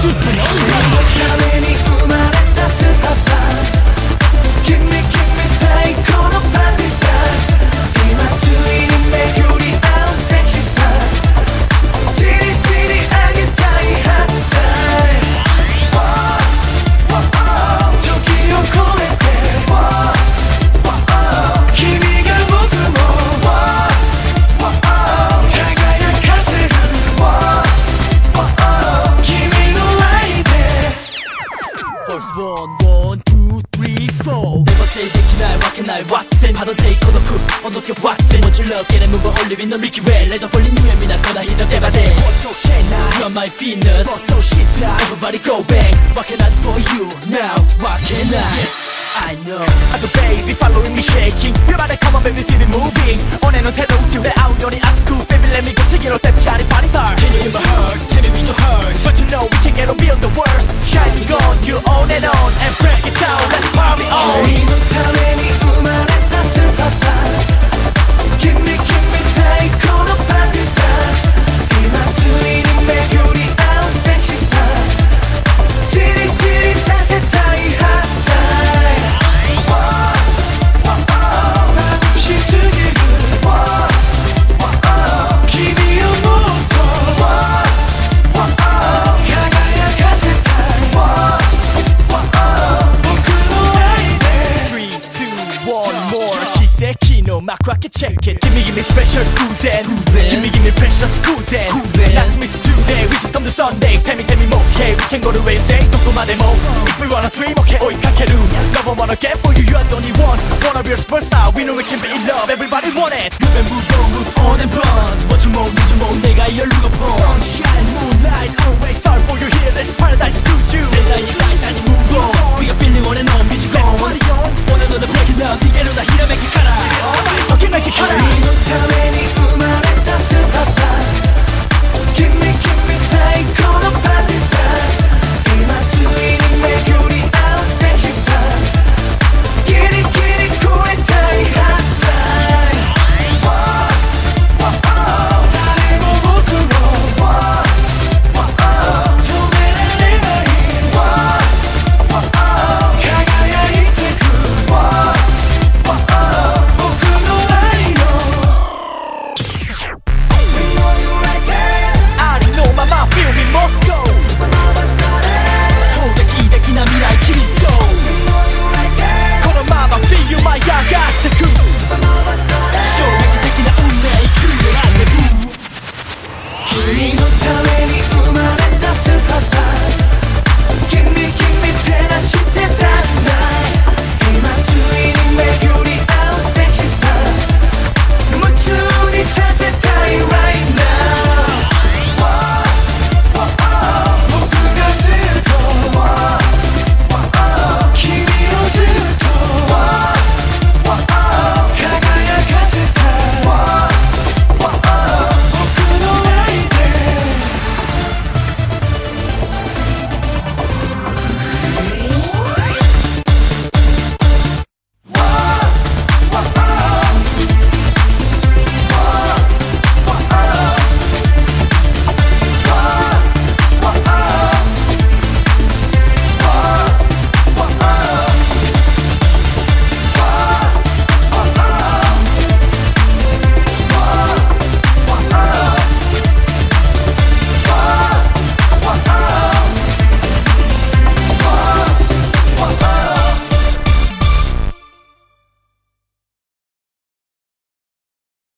하던 세이 고독 어떻게 왔지 멋질러게 몸을 올리는 넌 Milky Way 레전 폴린 유엠이나 거다 히든 대바대 어떻게 나 You're my fitness But so shit Everybody go bang What can I do for you now What can I Yes I know I do baby following me shaking You better come on baby feel me moving On and on tell me to let out your 아트쿠 Baby let me go take it on step shiny party star Can you hear my heart Tell me with your heart But you know we can get on beyond the worst Shining on you on and on And break it down Let's party on 너희 못하면 이 우만했다 Superstar Give me psycho no party stars 이 맞추리는 매교리 out sexy star 지리지리 따뜻하이 hot time 시스기 good君をもっと輝かせたい僕の愛で3、2、1 more奇跡の幕開け check it Give me special cruising Give me precious cruising Nice miss today We just come to Sunday Tell me more okay We can go to Wednesday どこまでも If we wanna dream okay 追いかける Love I wanna get for you You are the only one Wanna be a superstar We know we can be in love Everybody want it Move and move on Move on and run What you want need you want 내가 열루가 폰 Sunshine moonlight Always sorry for you here Let's paradise to you 세상이 right 아니 move on We are feeling on and on